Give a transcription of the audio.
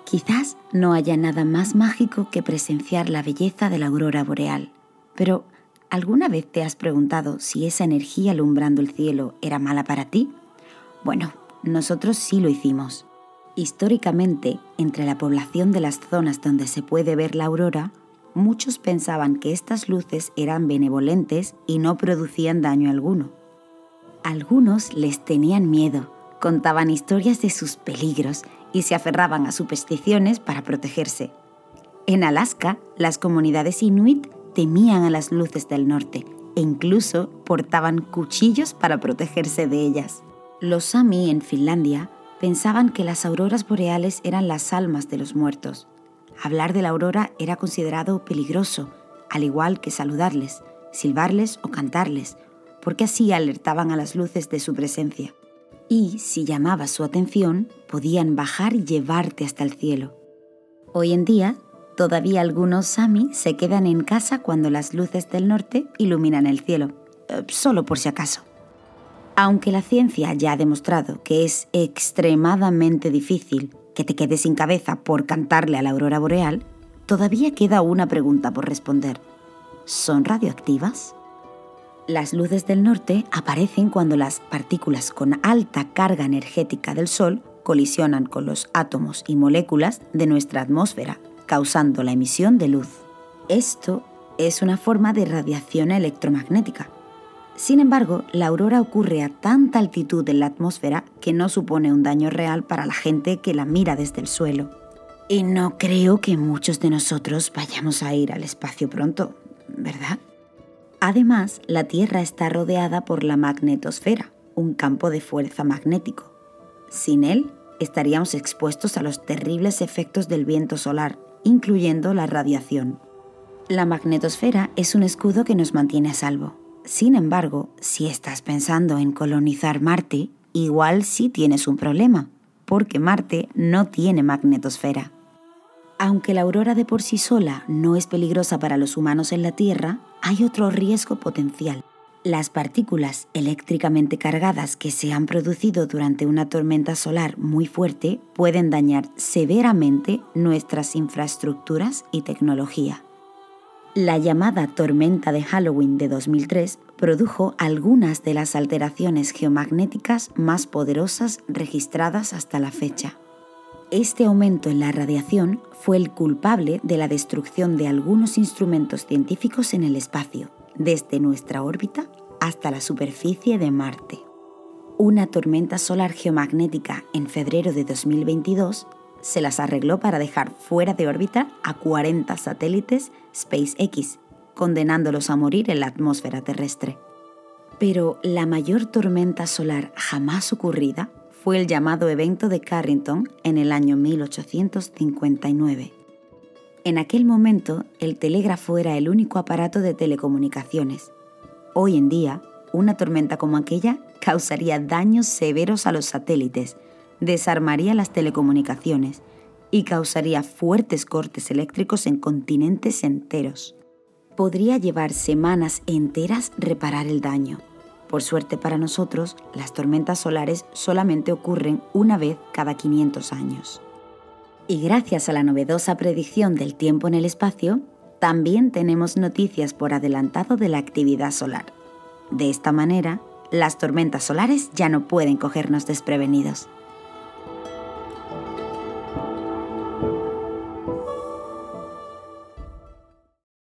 Quizás no haya nada más mágico que presenciar la belleza de la aurora boreal, pero ¿alguna vez te has preguntado si esa energía alumbrando el cielo era mala para ti? Bueno, nosotros sí lo hicimos. Históricamente, entre la población de las zonas donde se puede ver la aurora, muchos pensaban que estas luces eran benevolentes y no producían daño alguno. Algunos les tenían miedo, contaban historias de sus peligros y se aferraban a supersticiones para protegerse. En Alaska, las comunidades inuit temían a las luces del norte e incluso portaban cuchillos para protegerse de ellas. Los Sami en Finlandia pensaban que las auroras boreales eran las almas de los muertos. Hablar de la aurora era considerado peligroso, al igual que saludarles, silbarles o cantarles, porque así alertaban a las luces de su presencia. Y, si llamabas su atención, podían bajar y llevarte hasta el cielo. Hoy en día, todavía algunos Sami se quedan en casa cuando las luces del norte iluminan el cielo, solo por si acaso. Aunque la ciencia ya ha demostrado que es extremadamente difícil que te quedes sin cabeza por cantarle a la aurora boreal, todavía queda una pregunta por responder. ¿Son radioactivas? Las luces del norte aparecen cuando las partículas con alta carga energética del Sol colisionan con los átomos y moléculas de nuestra atmósfera, causando la emisión de luz. Esto es una forma de radiación electromagnética. Sin embargo, la aurora ocurre a tanta altitud en la atmósfera que no supone un daño real para la gente que la mira desde el suelo. Y no creo que muchos de nosotros vayamos a ir al espacio pronto, ¿verdad? Además, la Tierra está rodeada por la magnetosfera, un campo de fuerza magnético. Sin él, estaríamos expuestos a los terribles efectos del viento solar, incluyendo la radiación. La magnetosfera es un escudo que nos mantiene a salvo. Sin embargo, si estás pensando en colonizar Marte, igual sí tienes un problema, porque Marte no tiene magnetosfera. Aunque la aurora de por sí sola no es peligrosa para los humanos en la Tierra, hay otro riesgo potencial. Las partículas eléctricamente cargadas que se han producido durante una tormenta solar muy fuerte pueden dañar severamente nuestras infraestructuras y tecnología. La llamada tormenta de Halloween de 2003 produjo algunas de las alteraciones geomagnéticas más poderosas registradas hasta la fecha. Este aumento en la radiación fue el culpable de la destrucción de algunos instrumentos científicos en el espacio, desde nuestra órbita hasta la superficie de Marte. Una tormenta solar geomagnética en febrero de 2022 se las arregló para dejar fuera de órbita a 40 satélites SpaceX, condenándolos a morir en la atmósfera terrestre. Pero la mayor tormenta solar jamás ocurrida fue el llamado evento de Carrington en el año 1859. En aquel momento, el telégrafo era el único aparato de telecomunicaciones. Hoy en día, una tormenta como aquella causaría daños severos a los satélites, desarmaría las telecomunicaciones y causaría fuertes cortes eléctricos en continentes enteros. Podría llevar semanas enteras reparar el daño. Por suerte para nosotros, las tormentas solares solamente ocurren una vez cada 500 años. Y gracias a la novedosa predicción del tiempo en el espacio, también tenemos noticias por adelantado de la actividad solar. De esta manera, las tormentas solares ya no pueden cogernos desprevenidos.